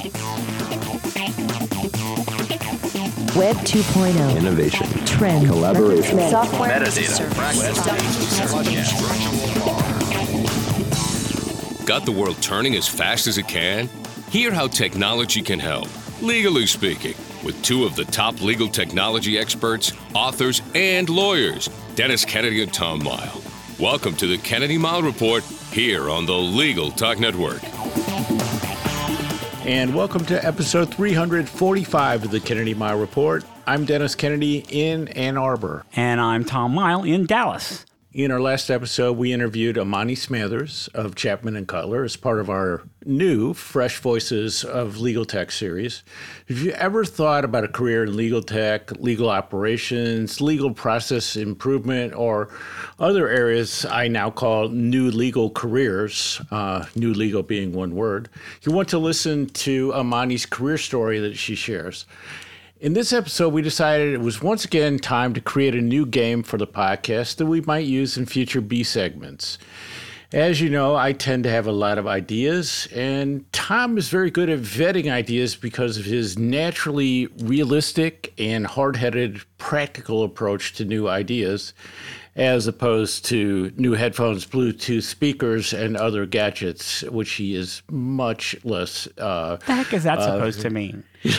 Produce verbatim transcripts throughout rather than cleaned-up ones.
Web two point oh. Innovation. Trend. Collaboration. Software. Metadata. Got the world turning as fast as it can? Hear how technology can help, legally speaking, with two of the top legal technology experts, authors, and lawyers, Dennis Kennedy and Tom Mile. Welcome to the Kennedy Mile Report here on the Legal Talk Network. And welcome to episode three forty-five of the Kennedy Mile Report. I'm Dennis Kennedy in Ann Arbor. And I'm Tom Mile in Dallas. In our last episode, we interviewed Amani Smathers of Chapman and Cutler as part of our new Fresh Voices of Legal Tech series. Have you ever thought about a career in legal tech, legal operations, legal process improvement, or other areas I now call new legal careers, uh, new legal being one word? You want to listen to Amani's career story that she shares. In this episode, we decided it was once again time to create a new game for the podcast that we might use in future B segments. As you know, I tend to have a lot of ideas, and Tom is very good at vetting ideas because of his naturally realistic and hard-headed practical approach to new ideas, as opposed to new headphones, Bluetooth speakers, and other gadgets, which he is much less... Uh, the heck is that uh, supposed to mean?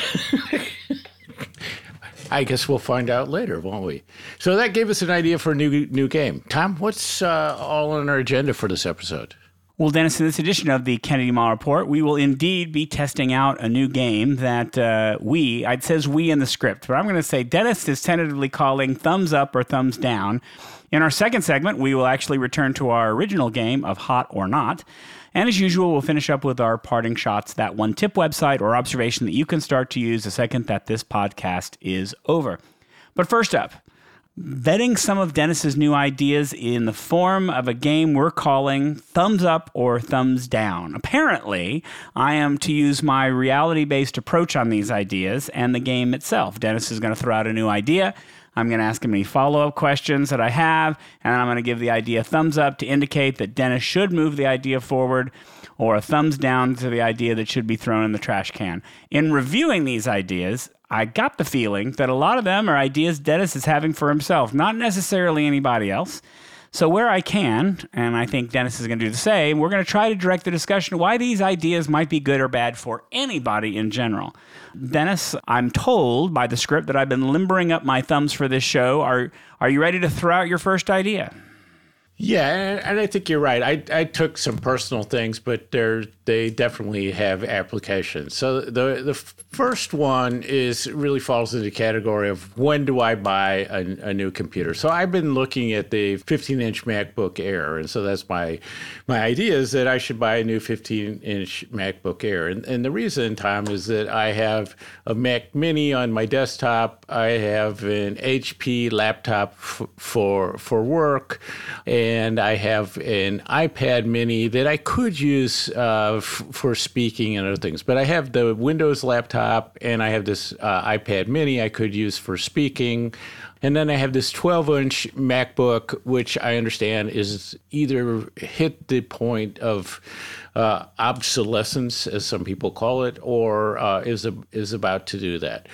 I guess we'll find out later, won't we? So that gave us an idea for a new new game. Tom, what's uh, all on our agenda for this episode? Well, Dennis, in this edition of the Kennedy Mile Report, we will indeed be testing out a new game that uh, we, it says we in the script, but I'm going to say Dennis is tentatively calling thumbs up or thumbs down. In our second segment, we will actually return to our original game of Hot or Not. And as usual, we'll finish up with our parting shots, that one tip website or observation that you can start to use the second that this podcast is over. But first up, vetting some of Dennis's new ideas in the form of a game we're calling Thumbs Up or Thumbs Down. Apparently, I am to use my reality-based approach on these ideas and the game itself. Dennis is going to throw out a new idea. I'm going to ask him any follow-up questions that I have, and I'm going to give the idea a thumbs up to indicate that Dennis should move the idea forward, or a thumbs down to the idea that should be thrown in the trash can. In reviewing these ideas, I got the feeling that a lot of them are ideas Dennis is having for himself, not necessarily anybody else. So where I can, and I think Dennis is going to do the same, we're going to try to direct the discussion why these ideas might be good or bad for anybody in general. Dennis, I'm told by the script that I've been limbering up my thumbs for this show. Are are you ready to throw out your first idea? Yeah, and, and I think you're right. I I took some personal things, but they're they definitely have applications. So the the first one is really falls into the category of when do I buy a, a new computer? So I've been looking at the fifteen inch MacBook Air, and so that's my my idea is that I should buy a new fifteen inch MacBook Air. And and the reason, Tom, is that I have a Mac Mini on my desktop. I have an H P laptop f- for for work. And And I have an iPad mini that I could use uh, f- for speaking and other things. But I have the Windows laptop, and I have this uh, iPad mini I could use for speaking. And then I have this twelve inch MacBook, which I understand is either hit the point of uh, obsolescence, as some people call it, or uh, is a, is about to do that.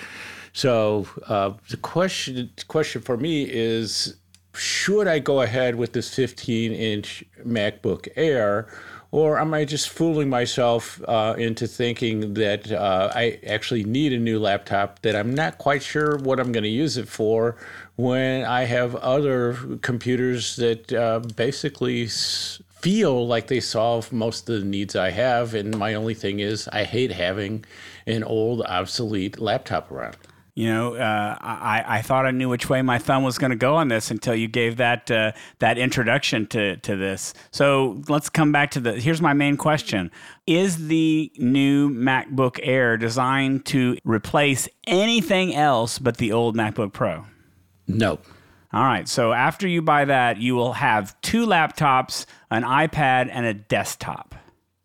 So uh, the question question for me is, should I go ahead with this fifteen inch MacBook Air, or am I just fooling myself uh, into thinking that uh, I actually need a new laptop that I'm not quite sure what I'm going to use it for when I have other computers that uh, basically feel like they solve most of the needs I have, and my only thing is I hate having an old, obsolete laptop around. You know, uh, I, I thought I knew which way my thumb was going to go on this until you gave that uh, that introduction to, to this. So let's come back to the, here's my main question. Is the new MacBook Air designed to replace anything else but the old MacBook Pro? No. All right. So after you buy that, you will have two laptops, an iPad, and a desktop.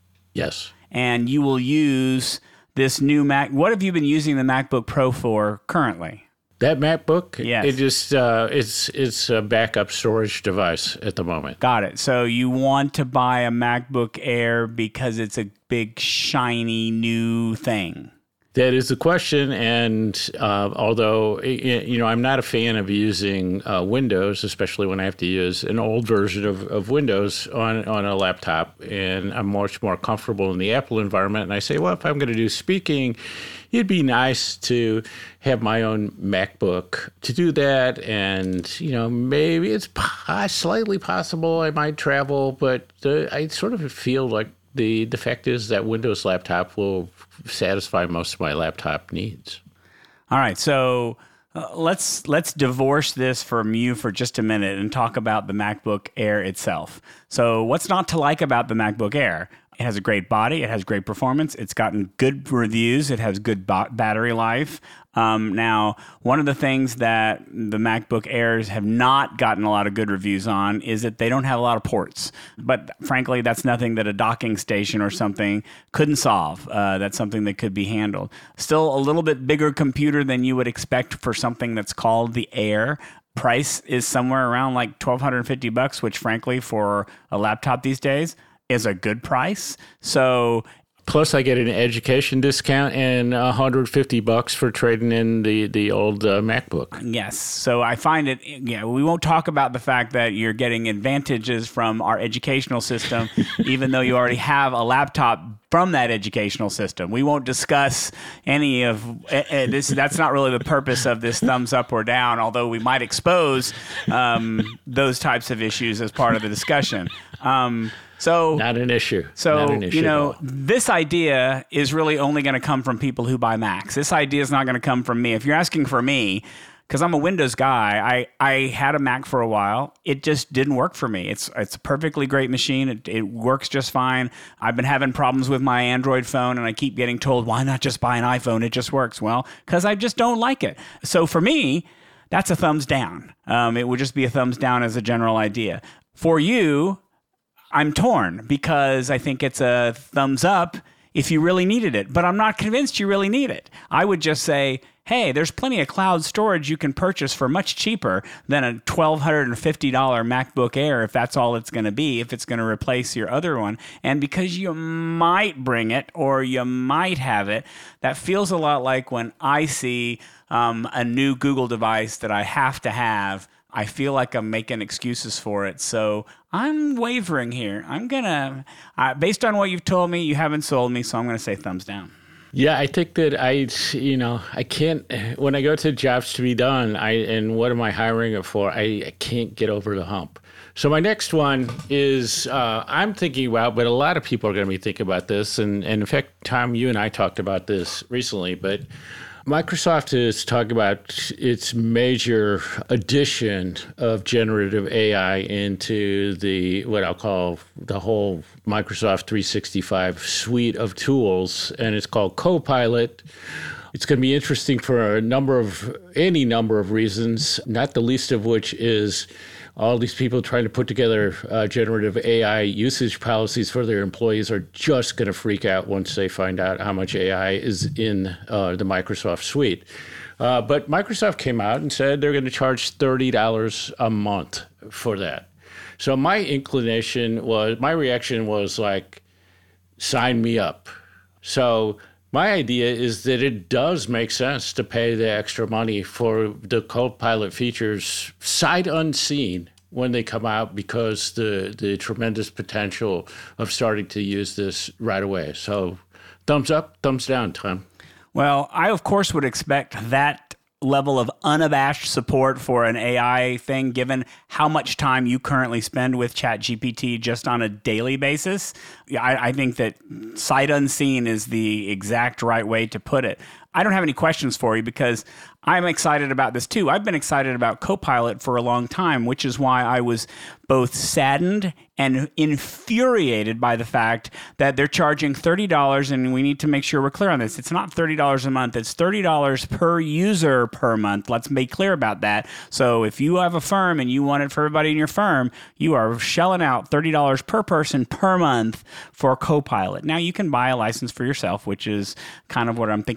Yes. And you will use this new Mac. What have you been using the MacBook Pro for currently? That MacBook, Yes. it just uh, it's it's a backup storage device at the moment. Got it. So you want to buy a MacBook Air because it's a big, shiny, new thing. That is the question, and uh, although you know I'm not a fan of using uh, Windows, especially when I have to use an old version of, of Windows on, on a laptop, and I'm much more comfortable in the Apple environment. And I say, well, if I'm going to do speaking, it'd be nice to have my own MacBook to do that. And you know, maybe it's po- slightly possible I might travel, but uh, I sort of feel like the the fact is that Windows laptop will satisfy most of my laptop needs. All right, so uh, let's let's divorce this from you for just a minute and talk about the MacBook Air itself. So what's not to like about the MacBook Air? It has a great body. It has great performance. It's gotten good reviews. It has good ba- battery life. Um, now, one of the things that the MacBook Airs have not gotten a lot of good reviews on is that they don't have a lot of ports. But frankly, that's nothing that a docking station or something couldn't solve. Uh, that's something that could be handled. Still a little bit bigger computer than you would expect for something that's called the Air. Price is somewhere around like twelve fifty bucks, which frankly, for a laptop these days, is a good price. So plus I get an education discount and one hundred fifty bucks for trading in the, the old uh, MacBook. Yes. So I find it, yeah, we won't talk about the fact that you're getting advantages from our educational system, even though you already have a laptop from that educational system. We won't discuss any of uh, this. That's not really the purpose of this thumbs up or down, although we might expose um, those types of issues as part of the discussion. Um, So not an issue. So, not an issue you know, this idea is really only going to come from people who buy Macs. This idea is not going to come from me. If you're asking for me, because I'm a Windows guy, I, I had a Mac for a while. It just didn't work for me. It's it's a perfectly great machine. It, it works just fine. I've been having problems with my Android phone, and I keep getting told, why not just buy an iPhone? It just works. Well, because I just don't like it. So for me, that's a thumbs down. Um, it would just be a thumbs down as a general idea. For you, I'm torn because I think it's a thumbs up if you really needed it, but I'm not convinced you really need it. I would just say, hey, there's plenty of cloud storage you can purchase for much cheaper than a twelve fifty dollars MacBook Air if that's all it's going to be, if it's going to replace your other one. And because you might bring it or you might have it, that feels a lot like when I see um, a new Google device that I have to have. I feel like I'm making excuses for it. So I'm wavering here. I'm going to, uh, based on what you've told me, you haven't sold me, so I'm going to say thumbs down. Yeah, I think that I, you know, I can't, when I go to jobs to be done, I and what am I hiring it for, I, I can't get over the hump. So my next one is, uh, I'm thinking about, but a lot of people are going to be thinking about this. And, and in fact, Tom, you and I talked about this recently, but Microsoft is talking about its major addition of generative A I into the what I'll call the whole Microsoft three sixty-five suite of tools, and it's called Copilot. It's going to be interesting for a number of any number of reasons, not the least of which is all these people trying to put together uh, generative A I usage policies for their employees are just going to freak out once they find out how much A I is in uh, the Microsoft suite. Uh, but Microsoft came out and said they're going to charge thirty dollars a month for that. So my inclination was, my reaction was like, sign me up. So my idea is that it does make sense to pay the extra money for the Copilot features sight unseen when they come out because the the tremendous potential of starting to use this right away. So thumbs up, thumbs down, Tom. Well, I, of course, would expect that level of unabashed support for an A I thing, given how much time you currently spend with ChatGPT just on a daily basis. I, I think that sight unseen is the exact right way to put it. I don't have any questions for you because I'm excited about this too. I've been excited about Copilot for a long time, which is why I was both saddened and infuriated by the fact that they're charging thirty dollars, and we need to make sure we're clear on this. It's not thirty dollars a month. It's thirty dollars per user per month. Let's be clear about that. So if you have a firm and you want it for everybody in your firm, you are shelling out thirty dollars per person per month for Copilot. Now, you can buy a license for yourself, which is kind of what I'm thinking about doing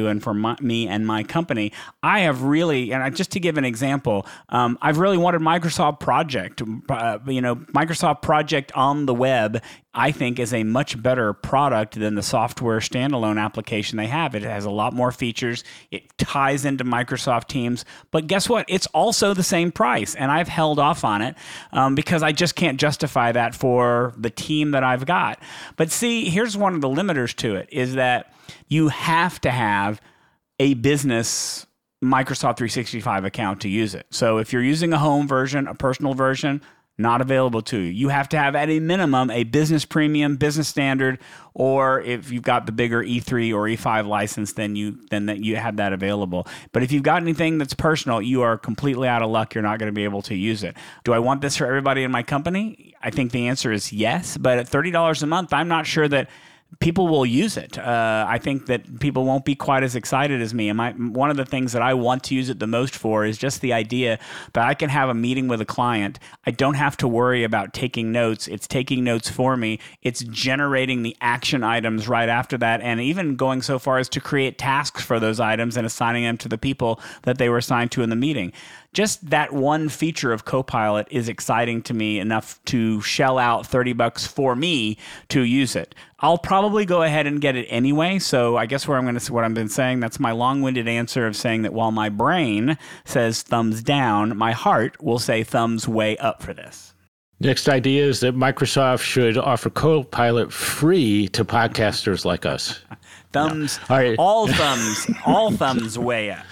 doing for my, me and my company. I have really, and I, just to give an example, um, I've really wanted Microsoft Project. Uh, you know, Microsoft Project on the web, I think, is a much better product than the software standalone application they have. It has a lot more features. It ties into Microsoft Teams. But guess what? It's also the same price. And I've held off on it um, because I just can't justify that for the team that I've got. But see, here's one of the limiters to it, is that you have to have a business Microsoft three sixty-five account to use it. So if you're using a home version, a personal version, not available to you. You have to have, at a minimum, a business premium, business standard, or if you've got the bigger E three or E five license, then you then that you have that available. But if you've got anything that's personal, you are completely out of luck. You're not going to be able to use it. Do I want this for everybody in my company? I think the answer is yes. But at thirty dollars a month, I'm not sure that people will use it. Uh, I think that people won't be quite as excited as me. And my, one of the things that I want to use it the most for is just the idea that I can have a meeting with a client. I don't have to worry about taking notes. It's taking notes for me. It's generating the action items right after that, and even going so far as to create tasks for those items and assigning them to the people that they were assigned to in the meeting. Just that one feature of Copilot is exciting to me enough to shell out thirty bucks for me to use it. I'll probably go ahead and get it anyway. So I guess where I'm going to what I've been saying, that's my long-winded answer of saying that while my brain says thumbs down, my heart will say thumbs way up for this. Next idea is that Microsoft should offer Copilot free to podcasters like us. Thumbs, no. All right. all thumbs, all thumbs way up.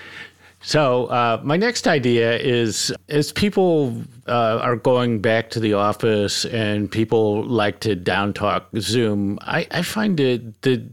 So uh, my next idea is, as people uh, are going back to the office and people like to down talk Zoom, I, I find it that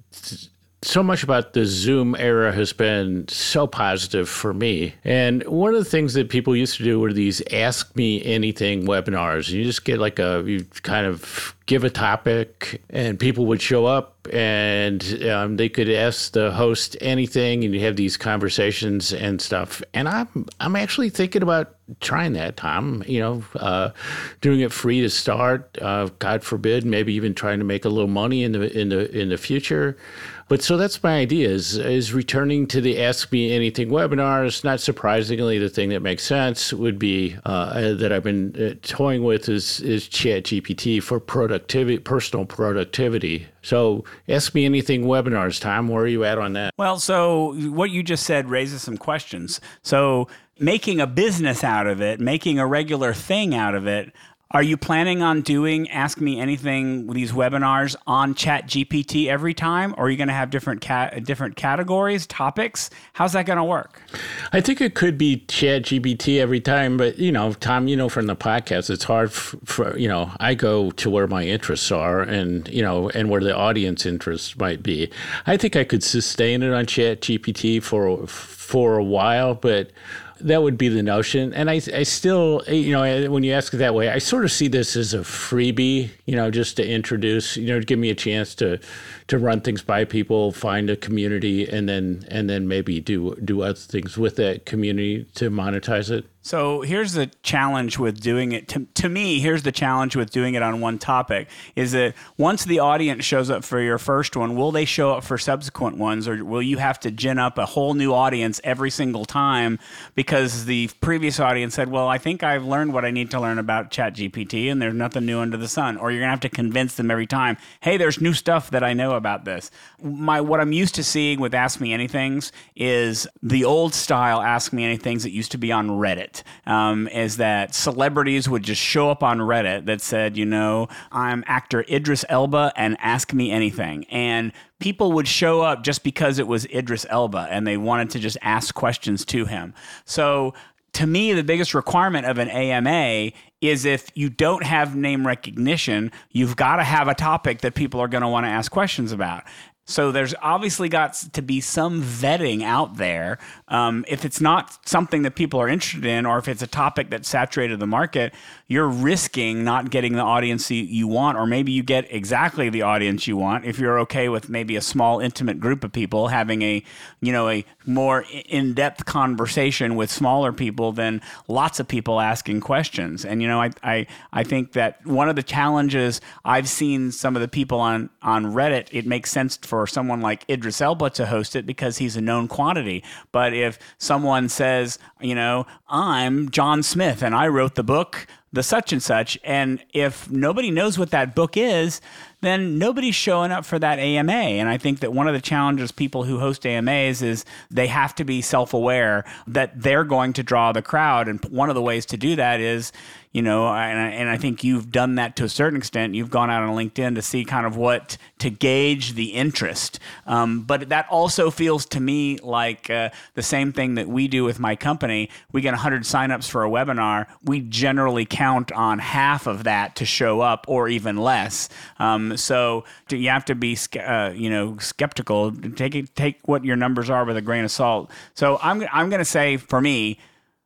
so much about the Zoom era has been so positive for me. And one of the things that people used to do were these Ask Me Anything webinars. You just get like a, you kind of give a topic and people would show up and um, they could ask the host anything and you have these conversations and stuff. And I'm, I'm actually thinking about trying that, Tom, you know, uh, doing it free to start, uh, God forbid, maybe even trying to make a little money in the, in the, in the future. But so that's my idea, is, is returning to the Ask Me Anything webinars. Not surprisingly, the thing that makes sense would be uh, that I've been uh, toying with is, is ChatGPT for productivity, personal productivity. So Ask Me Anything webinars, Tom, where are you at on that? Well, so what you just said raises some questions. So making a business out of it, making a regular thing out of it, are you planning on doing Ask Me Anything, these webinars on ChatGPT every time? Or are you going to have different cat, different categories, topics? How's that going to work? I think it could be ChatGPT every time. But, you know, Tom, you know, from the podcast, it's hard for, for, you know, I go to where my interests are and, you know, and where the audience interests might be. I think I could sustain it on ChatGPT for, for a while, but that would be the notion. And I, I still, you know, when you ask it that way, I sort of see this as a freebie, you know, just to introduce, you know, to give me a chance to to run things by people, find a community, and then and then maybe do do other things with that community to monetize it. So here's the challenge with doing it. To, to me, here's the challenge with doing it on one topic, is that once the audience shows up for your first one, will they show up for subsequent ones, or will you have to gin up a whole new audience every single time because the previous audience said, well, I think I've learned what I need to learn about ChatGPT and there's nothing new under the sun, or you're going to have to convince them every time, hey, there's new stuff that I know about this. My What I'm used to seeing with Ask Me Anythings is the old style Ask Me Anythings that used to be on Reddit. Um, is that celebrities would just show up on Reddit that said, you know, I'm actor Idris Elba and ask me anything. And people would show up just because it was Idris Elba and they wanted to just ask questions to him. So to me, the biggest requirement of an A M A is if you don't have name recognition, you've got to have a topic that people are going to want to ask questions about. So there's obviously got to be some vetting out there. Um, if it's not something that people are interested in, or if it's a topic that saturated the market, you're risking not getting the audience you, you want, or maybe you get exactly the audience you want. If you're okay with maybe a small, intimate group of people having a, you know, a more in-depth conversation with smaller people than lots of people asking questions. And, you know, I, I, I think that one of the challenges I've seen some of the people on, on Reddit, it makes sense for for someone like Idris Elba to host it because he's a known quantity. But if someone says, you know, I'm John Smith and I wrote the book, the such and such, and if nobody knows what that book is, then nobody's showing up for that A M A. And I think that one of the challenges people who host A M As is they have to be self-aware that they're going to draw the crowd. And one of the ways to do that is, you know, and I, and I think you've done that to a certain extent. You've gone out on LinkedIn to see kind of what, to gauge the interest. Um, but that also feels to me like uh, the same thing that we do with my company. We get one hundred signups for a webinar. We generally count on half of that to show up or even less. Um, so you have to be, uh, you know, skeptical. Take it, take what your numbers are with a grain of salt. So I'm, I'm going to say for me,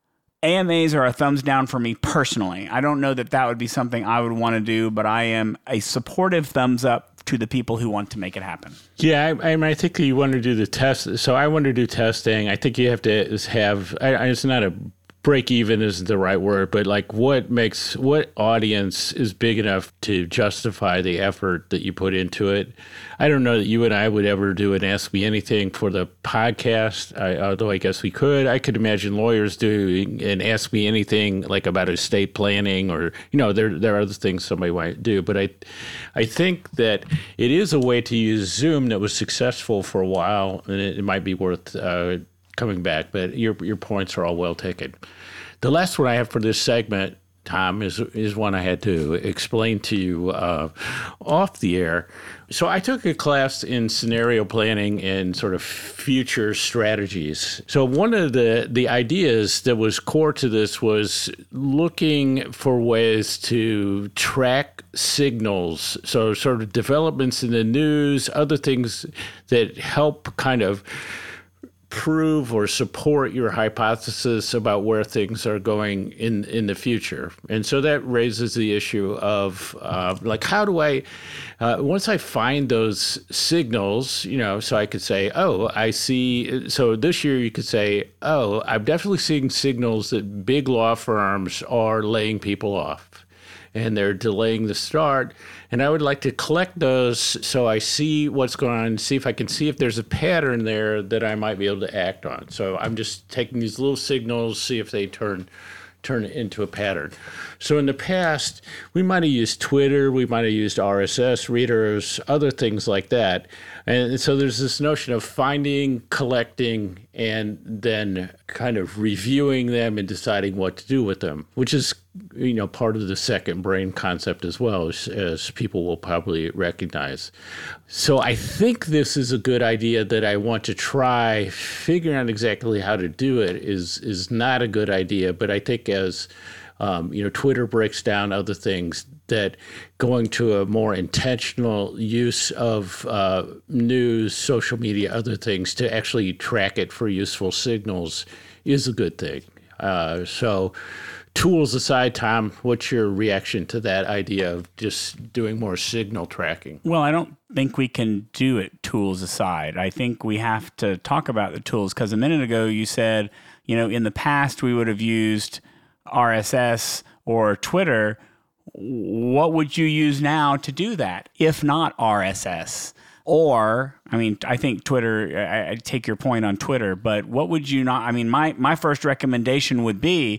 A M As are a thumbs down for me personally. I don't know that that would be something I would want to do, but I am a supportive thumbs up to the people who want to make it happen. Yeah, I, I, mean, I think you want to do the test. So I want to do testing. I think you have to have, I, it's not a break even isn't the right word, but like what makes, what audience is big enough to justify the effort that you put into it? I don't know that you and I would ever do an Ask Me Anything for the podcast, I, although I guess we could. I could imagine lawyers doing an Ask Me Anything like about estate planning or, you know, there there are other things somebody might do. But I, I think that it is a way to use Zoom that was successful for a while, and it, it might be worth uh, coming back, but your your points are all well taken. The last one I have for this segment, Tom, is is one I had to explain to you uh, off the air. So I took a class in scenario planning and sort of future strategies. So one of the, the ideas that was core to this was looking for ways to track signals, so sort of developments in the news, other things that help kind of prove or support your hypothesis about where things are going in, in the future. And so that raises the issue of uh, like, how do I, uh, once I find those signals, you know, so I could say, oh, I see, so this year you could say, oh, I'm definitely seeing signals that big law firms are laying people off and they're delaying the start. And I would like to collect those so I see what's going on, see if I can see if there's a pattern there that I might be able to act on. So I'm just taking these little signals, see if they turn turn it into a pattern. So in the past, we might have used Twitter, we might have used R S S readers, other things like that. And so there's this notion of finding, collecting, and then kind of reviewing them and deciding what to do with them, which is, you know, part of the second brain concept as well, as, as people will probably recognize. So I think this is a good idea that I want to try. Figuring out exactly how to do it is is not a good idea, but I think as um, you know, Twitter breaks down other things, that going to a more intentional use of uh, news, social media, other things to actually track it for useful signals is a good thing. Uh, so tools aside, Tom, what's your reaction to that idea of just doing more signal tracking? Well, I don't think we can do it tools aside. I think we have to talk about the tools, because a minute ago you said, you know, in the past we would have used R S S or Twitter. What would you use now to do that, if not R S S? Or, I mean, I think Twitter, I, I take your point on Twitter, but what would you not, I mean, my, my first recommendation would be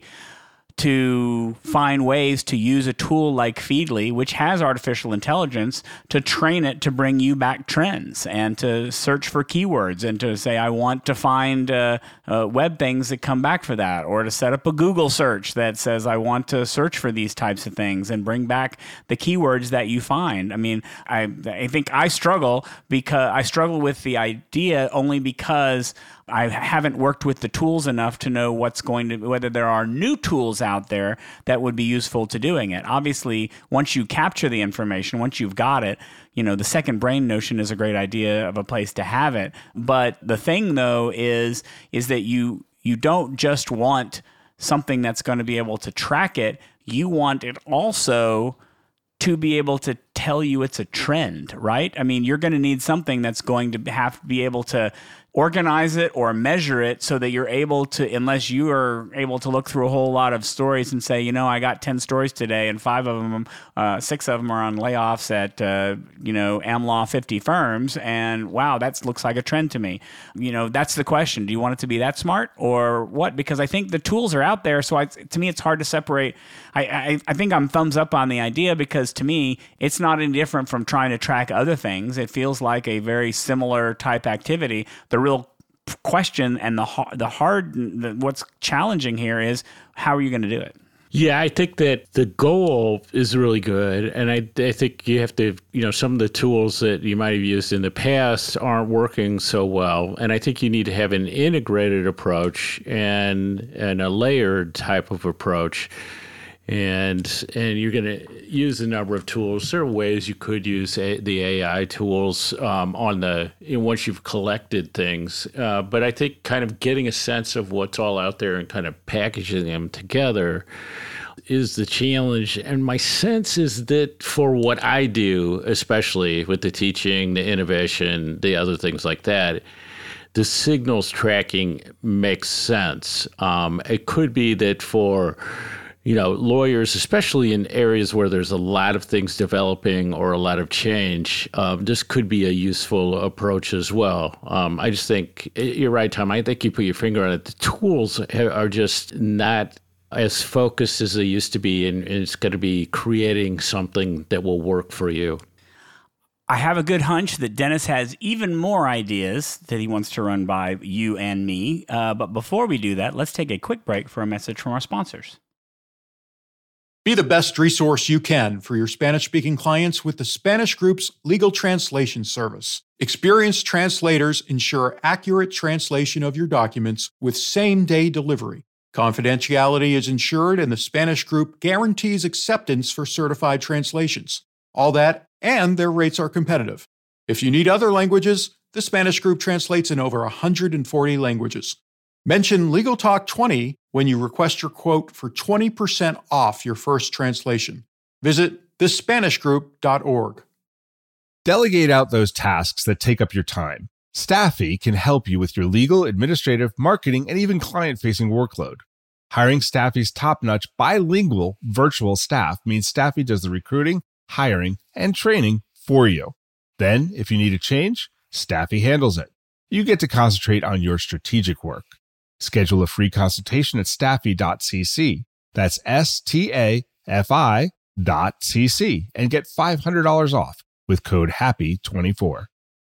to find ways to use a tool like Feedly, which has artificial intelligence, to train it to bring you back trends and to search for keywords and to say, I want to find uh, uh, web things that come back for that, or to set up a Google search that says, I want to search for these types of things and bring back the keywords that you find. I mean, I, I think I struggle because I struggle with the idea only because I haven't worked with the tools enough to know what's going to, whether there are new tools out there that would be useful to doing it. Obviously, once you capture the information, once you've got it, you know, the second brain notion is a great idea of a place to have it. But the thing, though, is is that you you don't just want something that's going to be able to track it. You want it also to be able to tell you it's a trend, right? I mean, you're going to need something that's going to have to be able to organize it or measure it so that you're able to, unless you are able to look through a whole lot of stories and say, you know, I got ten stories today and five of them, uh, six of them are on layoffs at, uh, you know, AmLaw fifty firms. And wow, that looks like a trend to me. You know, that's the question. Do you want it to be that smart or what? Because I think the tools are out there. So I, to me, it's hard to separate. I, I, I think I'm thumbs up on the idea because to me, it's not any different from trying to track other things. It feels like a very similar type activity. The real question and the the hard the, what's challenging here is how are you going to do it? Yeah, I think that the goal is really good, and I, I think you have to, you know, some of the tools that you might have used in the past aren't working so well, and I think you need to have an integrated approach and and a layered type of approach. And and you're going to use a number of tools. There are ways you could use a, the A I tools um, on the you know, once you've collected things. Uh, but I think kind of getting a sense of what's all out there and kind of packaging them together is the challenge. And my sense is that for what I do, especially with the teaching, the innovation, the other things like that, the signals tracking makes sense. Um, it could be that for you know, lawyers, especially in areas where there's a lot of things developing or a lot of change, um, this could be a useful approach as well. Um, I just think you're right, Tom. I think you put your finger on it. The tools are just not as focused as they used to be, and it's going to be creating something that will work for you. I have a good hunch that Dennis has even more ideas that he wants to run by you and me. Uh, but before we do that, let's take a quick break for a message from our sponsors. Be the best resource you can for your Spanish-speaking clients with the Spanish Group's legal translation service. Experienced translators ensure accurate translation of your documents with same-day delivery. Confidentiality is ensured, and the Spanish Group guarantees acceptance for certified translations. All that, and their rates are competitive. If you need other languages, the Spanish Group translates in over one hundred forty languages. Mention Legal Talk twenty when you request your quote for twenty percent off your first translation. Visit the spanish group dot org. Delegate out those tasks that take up your time. Staffy can help you with your legal, administrative, marketing, and even client-facing workload. Hiring Staffy's top-notch bilingual virtual staff means Staffy does the recruiting, hiring, and training for you. Then, if you need a change, Staffy handles it. You get to concentrate on your strategic work. Schedule a free consultation at staffy dot c c. That's S T A F I dot C C and get five hundred dollars off with code happy twenty-four.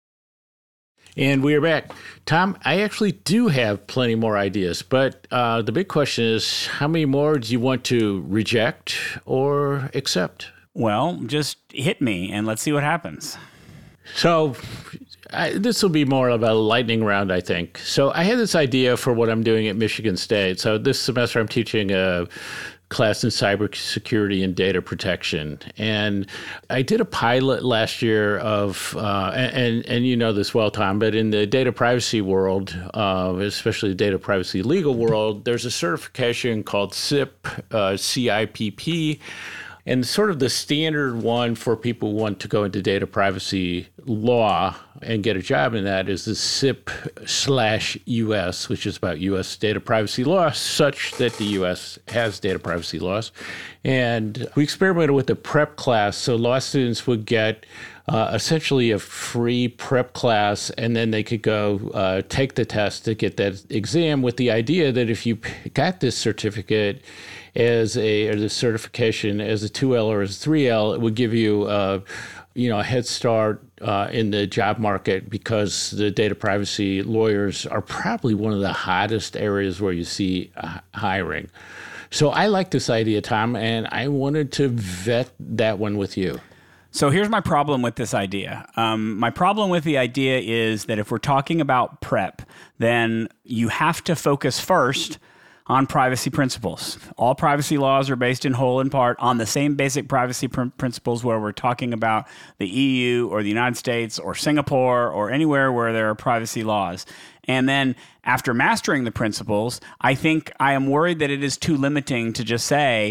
And we are back. Tom, I actually do have plenty more ideas, but uh, the big question is how many more do you want to reject or accept? Well, just hit me and let's see what happens. So I, this will be more of a lightning round, I think. So I had this idea for what I'm doing at Michigan State. So this semester I'm teaching a class in cybersecurity and data protection. And I did a pilot last year of, uh, and, and you know this well, Tom, but in the data privacy world, uh, especially the data privacy legal world, there's a certification called C I P, uh, C I P P. And sort of the standard one for people who want to go into data privacy law and get a job in that is the C I P slash U S, which is about U S data privacy law, such that the U S has data privacy laws. And we experimented with the prep class. So law students would get uh, essentially a free prep class, and then they could go uh, take the test to get that exam with the idea that if you got this certificate as a, or the certification as a two L or as a three L, it would give you, uh, you know, a head start uh, in the job market, because the data privacy lawyers are probably one of the hottest areas where you see uh, hiring. So I like this idea, Tom, and I wanted to vet that one with you. So here's my problem with this idea. Um, my problem with the idea is that if we're talking about prep, then you have to focus first on privacy principles. All privacy laws are based in whole and part on the same basic privacy pr- principles, where we're talking about the E U or the United States or Singapore or anywhere where there are privacy laws. And then after mastering the principles, I think I am worried that it is too limiting to just say,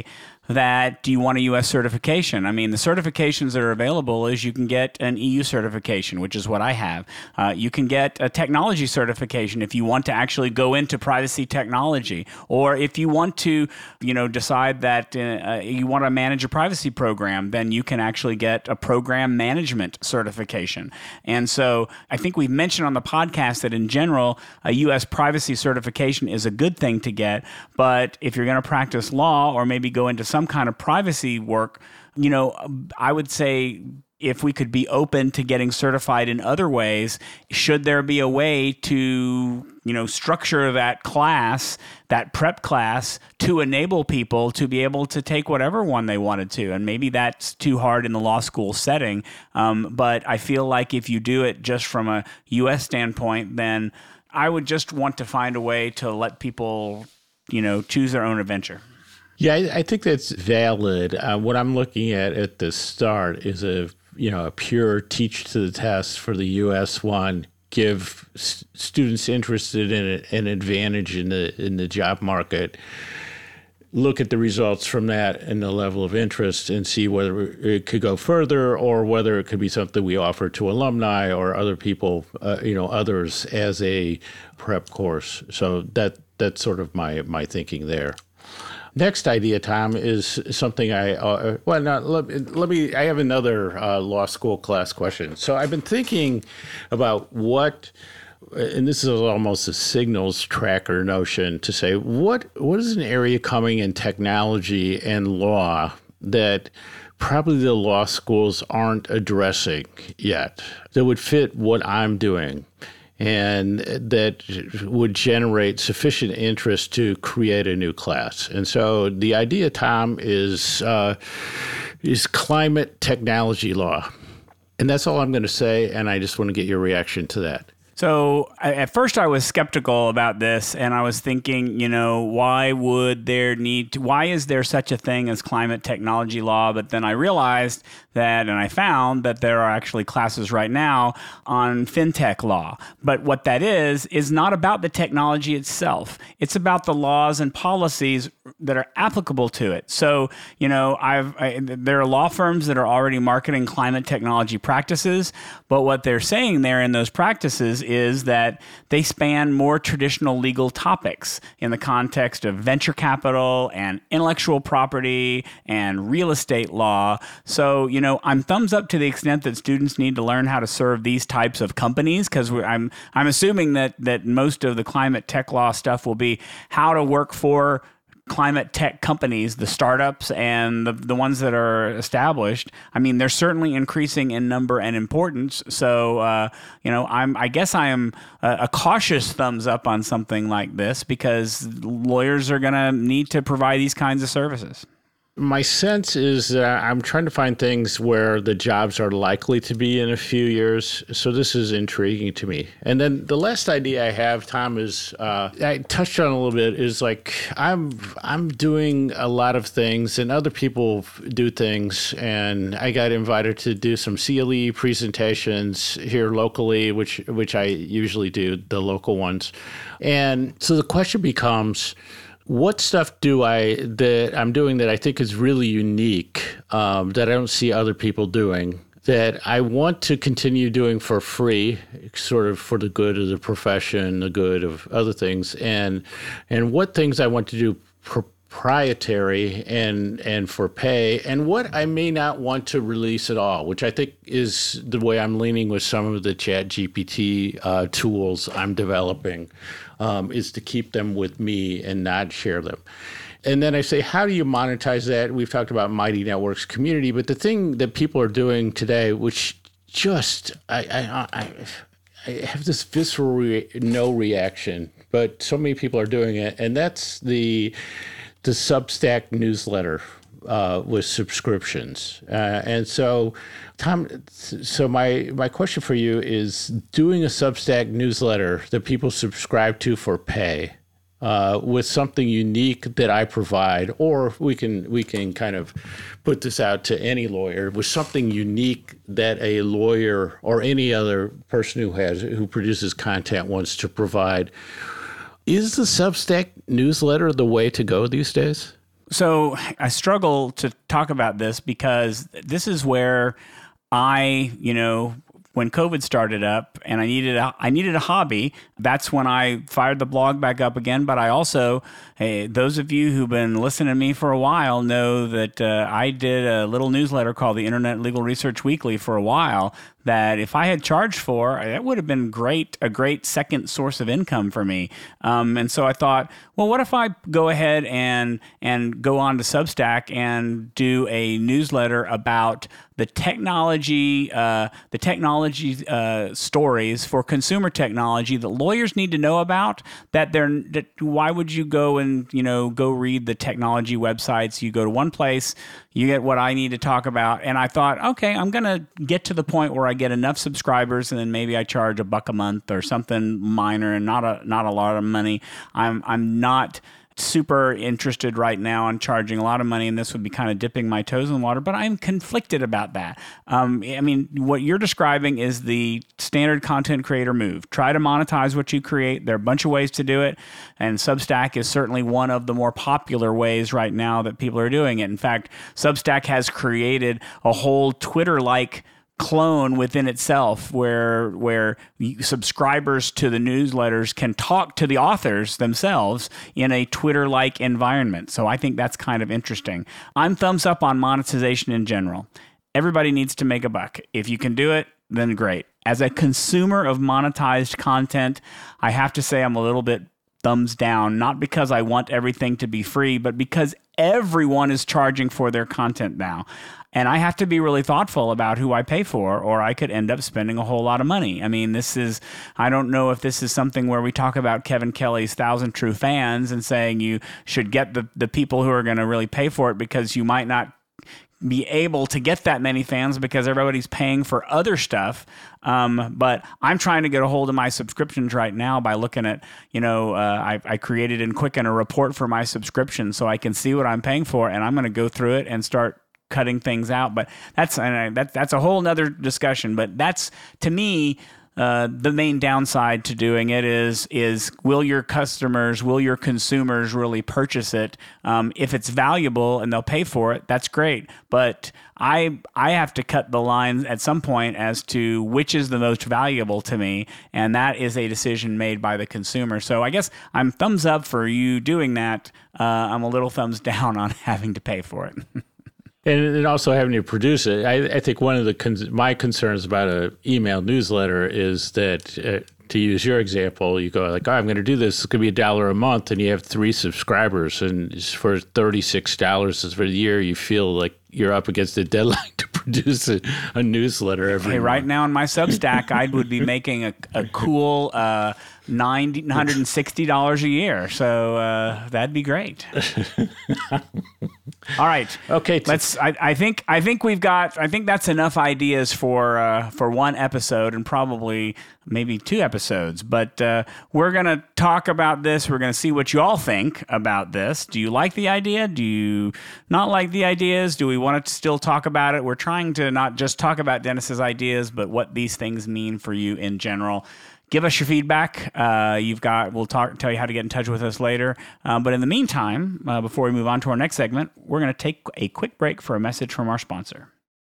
that do you want a U S certification? I mean, the certifications that are available is you can get an E U certification, which is what I have. Uh, you can get a technology certification if you want to actually go into privacy technology, or if you want to, you know, decide that uh, you want to manage a privacy program, then you can actually get a program management certification. And so I think we've mentioned on the podcast that in general, a U S privacy certification is a good thing to get. But if you're going to practice law or maybe go into some kind of privacy work, you know, I would say if we could be open to getting certified in other ways, should there be a way to, you know, structure that class, that prep class, to enable people to be able to take whatever one they wanted to? And maybe that's too hard in the law school setting. Um, but I feel like if you do it just from a U S standpoint, then I would just want to find a way to let people, you know, choose their own adventure. Yeah, I, I think that's valid. Uh, what I'm looking at at the start is a, you know, a pure teach to the test for the U S one, give s- students interested in it an advantage in the in the job market, look at the results from that and the level of interest and see whether it could go further or whether it could be something we offer to alumni or other people, uh, you know, others as a prep course. So that that's sort of my my thinking there. Next idea, Tom, is something I, uh, well, no, let, let me, I have another uh, law school class question. So I've been thinking about what, and this is almost a signals tracker notion to say, what what is an area coming in technology and law that probably the law schools aren't addressing yet that would fit what I'm doing and that would generate sufficient interest to create a new class. And so the idea, Tom, is uh, is climate technology law. And that's all I'm going to say, and I just want to get your reaction to that. So I, at first I was skeptical about this, and I was thinking, you know, why would there need to, why is there such a thing as climate technology law? But then I realized that, and I found that there are actually classes right now on fintech law. But what that is, is not about the technology itself. It's about the laws and policies that are applicable to it. So, you know, I've I, there are law firms that are already marketing climate technology practices, but what they're saying there in those practices is that they span more traditional legal topics in the context of venture capital and intellectual property and real estate law. So, you know, I'm thumbs up to the extent that students need to learn how to serve these types of companies, because I'm I'm assuming that that most of the climate tech law stuff will be how to work for climate tech companies, the startups and the, the ones that are established. I mean, they're certainly increasing in number and importance. So, uh, you know, I'm, I guess I am a, a cautious thumbs up on something like this because lawyers are going to need to provide these kinds of services. My sense is that I'm trying to find things where the jobs are likely to be in a few years. So this is intriguing to me. And then the last idea I have, Tom, is uh, I touched on a little bit, is like I'm I'm doing a lot of things and other people do things. And I got invited to do some C L E presentations here locally, which which I usually do, the local ones. And so the question becomes, what stuff do I that I'm doing that I think is really unique, um, that I don't see other people doing, that I want to continue doing for free, sort of for the good of the profession, the good of other things, and and what things I want to do proprietary and and for pay, and what I may not want to release at all, which I think is the way I'm leaning with some of the Chat G P T uh, tools I'm developing. Um, is to keep them with me and not share them. And then I say, how do you monetize that? We've talked about Mighty Networks community, but the thing that people are doing today, which just, I I, I, I have this visceral re- no reaction, but so many people are doing it, and that's the the Substack newsletter uh, with subscriptions. Uh, and so, Tom, so my, my question for you is, doing a Substack newsletter that people subscribe to for pay uh, with something unique that I provide, or we can we can kind of put this out to any lawyer with something unique that a lawyer or any other person who has who produces content wants to provide. Is the Substack newsletter the way to go these days? So I struggle to talk about this because this is where I, you know, when COVID started up and I needed a, I needed a hobby, that's when I fired the blog back up again. But I also, hey, those of you who've been listening to me for a while know that uh, I did a little newsletter called the Internet Legal Research Weekly for a while that if I had charged for, that would have been great, a great second source of income for me. Um, and so I thought, well, what if I go ahead and and go on to Substack and do a newsletter about the technology, uh, the technology uh, stories for consumer technology that lawyers need to know about. That they're, that why would you go and you know go read the technology websites? You go to one place, you get what I need to talk about. And I thought, okay, I'm going to get to the point where I get enough subscribers, and then maybe I charge a buck a month or something minor and not a not a lot of money. I'm I'm not super interested right now in charging a lot of money, and this would be kind of dipping my toes in the water, but I'm conflicted about that. Um, I mean, what you're describing is the standard content creator move. Try to monetize what you create. There are a bunch of ways to do it, and Substack is certainly one of the more popular ways right now that people are doing it. In fact, Substack has created a whole Twitter-like clone within itself where where subscribers to the newsletters can talk to the authors themselves in a Twitter-like environment. So I think that's kind of interesting. I'm thumbs up on monetization in general. Everybody needs to make a buck. If you can do it, then great. As a consumer of monetized content, I have to say I'm a little bit thumbs down, not because I want everything to be free, but because everyone is charging for their content now. And I have to be really thoughtful about who I pay for, or I could end up spending a whole lot of money. I mean, this is, I don't know if this is something where we talk about Kevin Kelly's Thousand True Fans and saying you should get the, the people who are going to really pay for it, because you might not be able to get that many fans because everybody's paying for other stuff. Um, but I'm trying to get a hold of my subscriptions right now by looking at, you know, uh, I, I created in Quicken a report for my subscription so I can see what I'm paying for, and I'm going to go through it and start cutting things out. But that's and I, that, that's a whole nother discussion. But that's, to me, uh, the main downside to doing it is, is will your customers, will your consumers really purchase it? Um, if it's valuable and they'll pay for it, that's great. But I I have to cut the line at some point as to which is the most valuable to me, and that is a decision made by the consumer. So I guess I'm thumbs up for you doing that. Uh, I'm a little thumbs down on having to pay for it. And, and also having to produce it. I, I think one of the con- my concerns about an email newsletter is that, uh, to use your example, you go like, oh, I'm going to do this. It's going to be a dollar a month, and you have three subscribers. And for thirty-six dollars for the year, you feel like you're up against a deadline to produce a, a newsletter every hey, month. Right now in my Substack, I would be making a, a cool uh, nine hundred sixty dollars a year. So uh, that'd be great. All right. Okay. Let's. I, I think. I think we've got. I think that's enough ideas for uh, for one episode, and probably maybe two episodes. But uh, we're gonna talk about this. We're gonna see what you all think about this. Do you like the idea? Do you not like the ideas? Do we want to still talk about it? We're trying to not just talk about Dennis's ideas, but what these things mean for you in general. Give us your feedback. Uh, you've got. We'll talk. Tell you how to get in touch with us later. Uh, but in the meantime, uh, before we move on to our next segment, we're going to take a quick break for a message from our sponsor.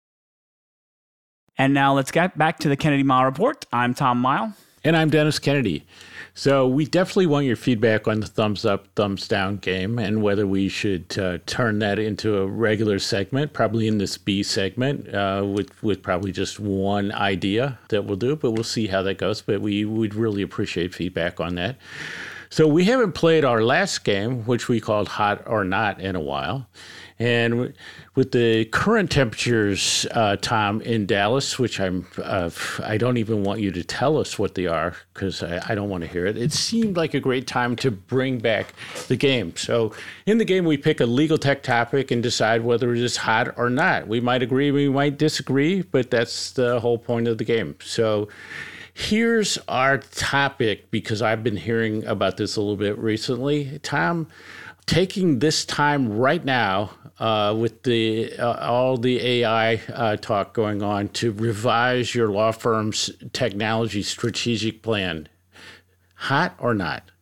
And now let's get back to the Kennedy Miles Report. I'm Tom Miles. And I'm Dennis Kennedy. So we definitely want your feedback on the thumbs up, thumbs down game, and whether we should uh, turn that into a regular segment, probably in this B segment, uh, with with probably just one idea that we'll do, but we'll see how that goes. But we would really appreciate feedback on that. So we haven't played our last game, which we called Hot or Not, in a while. And with the current temperatures, uh, Tom, in Dallas, which I'm, uh, I don't even want you to tell us what they are because I, I don't want to hear it. It seemed like a great time to bring back the game. So in the game, we pick a legal tech topic and decide whether it is hot or not. We might agree, we might disagree, but that's the whole point of the game. So here's our topic, because I've been hearing about this a little bit recently. Tom, taking this time right now, Uh, with the uh, all the A I uh, talk going on, to revise your law firm's technology strategic plan. Hot or not?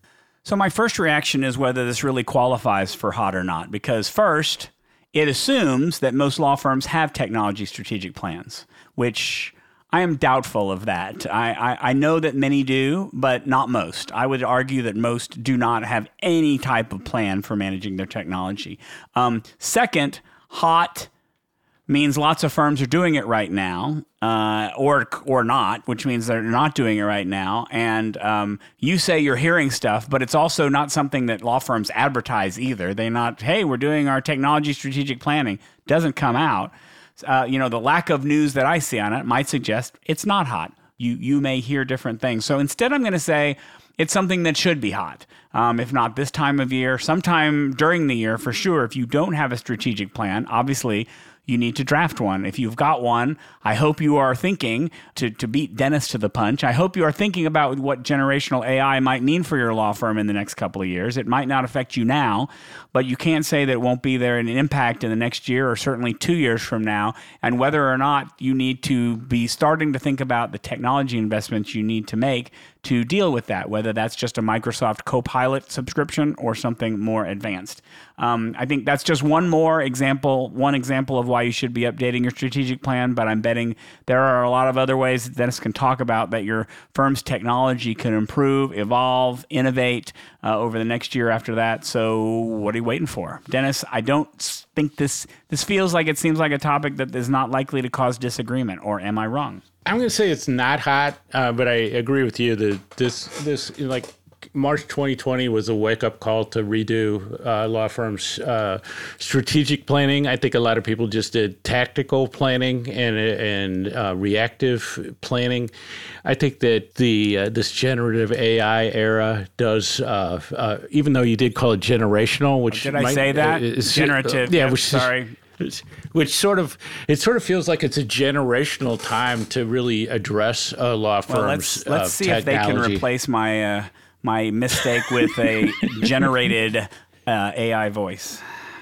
So my first reaction is whether this really qualifies for hot or not, because first, it assumes that most law firms have technology strategic plans, which I am doubtful of that. I, I, I know that many do, but not most. I would argue that most do not have any type of plan for managing their technology. Um, second, hot means lots of firms are doing it right now, uh, or or not, which means they're not doing it right now. And um, you say you're hearing stuff, but it's also not something that law firms advertise either. They're not, hey, we're doing our technology strategic planning. Doesn't come out. Uh, you know, the lack of news that I see on it might suggest it's not hot. You you may hear different things. So instead, I'm going to say it's something that should be hot. Um, if not this time of year, sometime during the year for sure. If you don't have a strategic plan, obviously you need to draft one. If you've got one, I hope you are thinking, to, to beat Dennis to the punch, I hope you are thinking about what generational A I might mean for your law firm in the next couple of years. It might not affect you now, but you can't say that it won't be there in an impact in the next year or certainly two years from now. And whether or not you need to be starting to think about the technology investments you need to make to deal with that, whether that's just a Microsoft Copilot subscription or something more advanced. Um, I think that's just one more example, one example of why you should be updating your strategic plan, but I'm betting there are a lot of other ways that Dennis can talk about that your firm's technology can improve, evolve, innovate uh, over the next year after that. So what are you waiting for? Dennis, I don't think this, this feels like it seems like a topic that is not likely to cause disagreement, or am I wrong? I'm going to say it's not hot, uh, but I agree with you that this, this like March twenty twenty was a wake-up call to redo uh, law firms' uh, strategic planning. I think a lot of people just did tactical planning and and uh, reactive planning. I think that the uh, this generative A I era does, uh, uh, even though you did call it generational, which did I might, say that? Uh, generative. Uh, yeah, yeah, which sorry. Is, Which sort of it sort of feels like it's a generational time to really address uh, law firms' well, let's, let's uh, see technology. if they can replace my uh, my mistake with a generated uh, A I voice.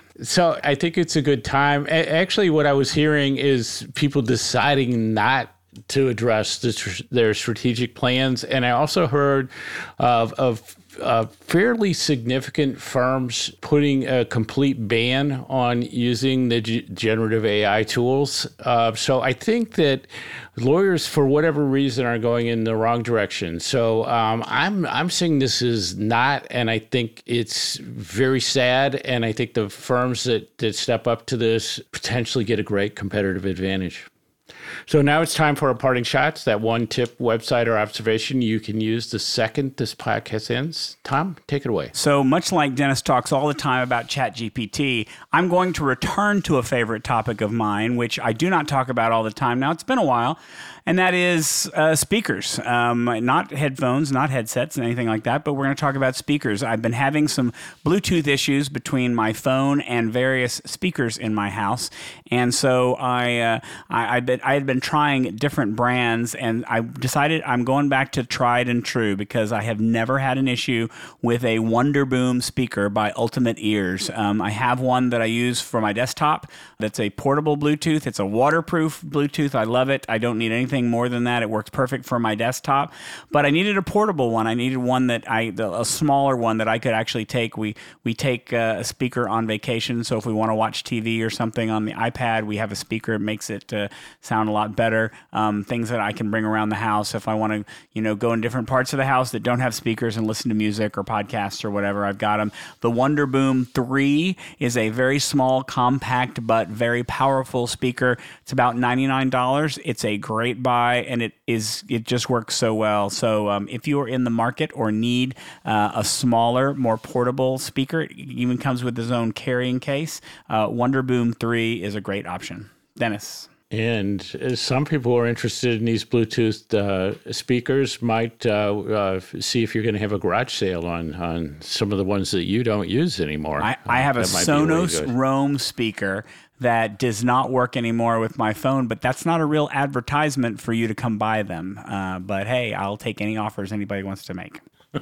So I think it's a good time. A- actually, what I was hearing is people deciding not to address the tr- their strategic plans, and I also heard of of. Uh, fairly significant firms putting a complete ban on using the g- generative A I tools. Uh, so I think that lawyers, for whatever reason, are going in the wrong direction. So um, I'm I'm saying this is not, and I think it's very sad. And I think the firms that, that step up to this potentially get a great competitive advantage. So now it's time for our parting shots. That one tip, website, or observation you can use the second this podcast ends. Tom, take it away. So much like Dennis talks all the time about ChatGPT, I'm going to return to a favorite topic of mine, which I do not talk about all the time. Now, it's been a while, and that is uh, speakers. Um, not headphones, not headsets, and anything like that, but we're going to talk about speakers. I've been having some Bluetooth issues between my phone and various speakers in my house, and so I, uh, I, I, been, I had been trying different brands, and I decided I'm going back to tried and true because I have never had an issue with a Wonderboom speaker by Ultimate Ears. Um, I have one that I use for my desktop that's a portable Bluetooth. It's a waterproof Bluetooth. I love it. I don't need anything more than that. It works perfect for my desktop, but I needed a portable one. I needed one that I, a smaller one that I could actually take. We we take a speaker on vacation, so if we want to watch T V or something on the iPad, we have a speaker. It makes it uh, sound a lot better. Um, things that I can bring around the house if I want to, you know, go in different parts of the house that don't have speakers and listen to music or podcasts or whatever. I've got them. The Wonderboom three is a very small, compact, but very powerful speaker. It's about ninety-nine dollars. It's a great buy, and it is it just works so well. So um, if you are in the market or need uh, a smaller, more portable speaker, it even comes with its own carrying case. Uh, Wonderboom three is a great option. Dennis. And some people who are interested in these Bluetooth uh, speakers might uh, uh, see if you're going to have a garage sale on, on some of the ones that you don't use anymore. I, I have a Sonos Roam speaker that does not work anymore with my phone, but that's not a real advertisement for you to come buy them. Uh, but hey, I'll take any offers anybody wants to make.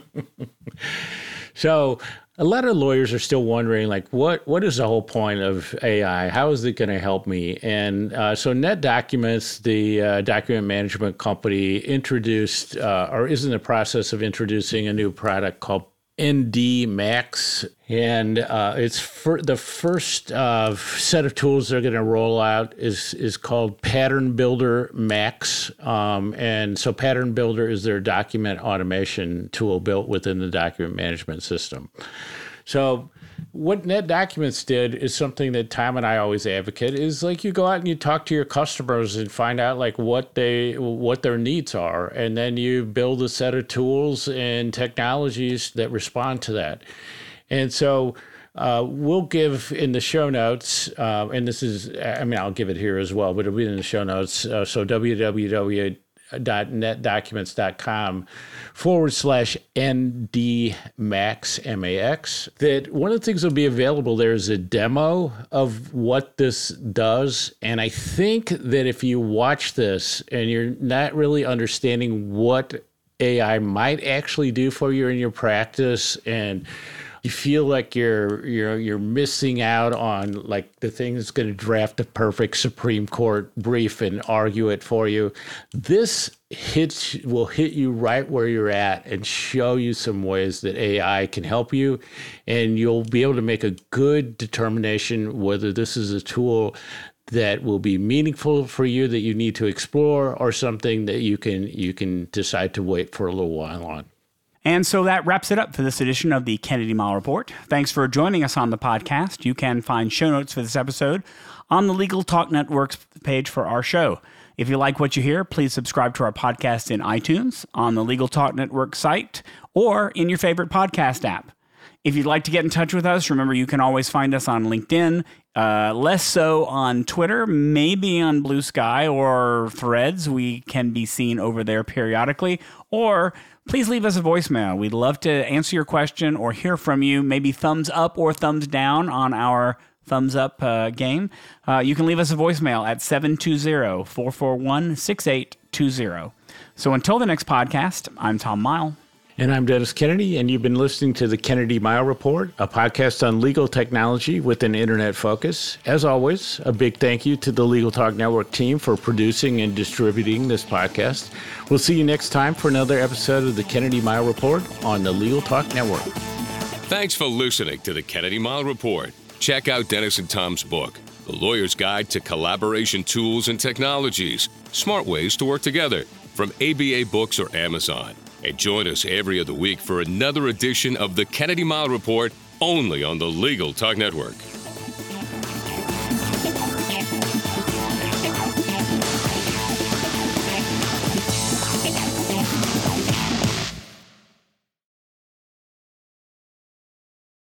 So a lot of lawyers are still wondering, like, what what is the whole point of A I? How is it going to help me? And uh, so NetDocuments, the uh, document management company, introduced uh, or is in the process of introducing a new product called N D Max, and uh, it's for the first uh, set of tools they're going to roll out is is called Pattern Builder Max, um, and so Pattern Builder is their document automation tool built within the document management system. So what NetDocuments did is something that Tom and I always advocate is like you go out and you talk to your customers and find out like what they what their needs are, and then you build a set of tools and technologies that respond to that. And so uh, we'll give in the show notes, uh, and this is, I mean, I'll give it here as well, but it'll be in the show notes. Uh, so w w w dot net documents dot com forward slash N D Max, M A X, that one of the things that'll be available there is a demo of what this does. And I think that if you watch this and you're not really understanding what A I might actually do for you in your practice, and you feel like you're you're you're missing out on like the thing that's going to draft a perfect Supreme Court brief and argue it for you, this hits will hit you right where you're at and show you some ways that A I can help you, and you'll be able to make a good determination whether this is a tool that will be meaningful for you that you need to explore, or something that you can you can decide to wait for a little while on. And so that wraps it up for this edition of the Kennedy Mile Report. Thanks for joining us on the podcast. You can find show notes for this episode on the Legal Talk Network's page for our show. If you like what you hear, please subscribe to our podcast in iTunes, on the Legal Talk Network site, or in your favorite podcast app. If you'd like to get in touch with us, remember you can always find us on LinkedIn, uh, less so on Twitter, maybe on Blue Sky or Threads. We can be seen over there periodically. Or please leave us a voicemail. We'd love to answer your question or hear from you, maybe thumbs up or thumbs down on our thumbs up uh, game. Uh, you can leave us a voicemail at seven two zero, four four one, six eight two zero. So until the next podcast, I'm Tom Mile. And I'm Dennis Kennedy, and you've been listening to the Kennedy Mile Report, a podcast on legal technology with an internet focus. As always, a big thank you to the Legal Talk Network team for producing and distributing this podcast. We'll see you next time for another episode of the Kennedy Mile Report on the Legal Talk Network. Thanks for listening to the Kennedy Mile Report. Check out Dennis and Tom's book, The Lawyer's Guide to Collaboration Tools and Technologies, Smart Ways to Work Together, from A B A Books or Amazon. And join us every other week for another edition of the Kennedy Mile Report, only on the Legal Talk Network.